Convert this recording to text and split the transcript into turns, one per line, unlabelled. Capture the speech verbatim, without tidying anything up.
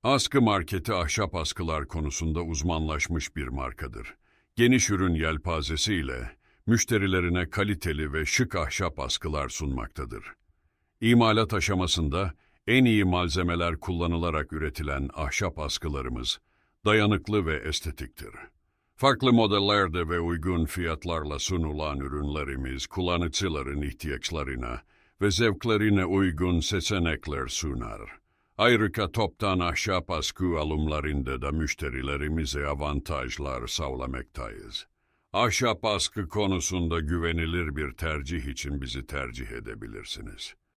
Askı marketi ahşap askılar konusunda uzmanlaşmış bir markadır. Geniş ürün yelpazesiyle müşterilerine kaliteli ve şık ahşap askılar sunmaktadır. İmalat aşamasında en iyi malzemeler kullanılarak üretilen ahşap askılarımız dayanıklı ve estetiktir. Farklı modellerde ve uygun fiyatlarla sunulan ürünlerimiz kullanıcıların ihtiyaçlarına ve zevklerine uygun seçenekler sunar. Ayrıca toptan ahşap askı alımlarında da müşterilerimize avantajlar sağlamaktayız. Ahşap askı konusunda güvenilir bir tercih için bizi tercih edebilirsiniz.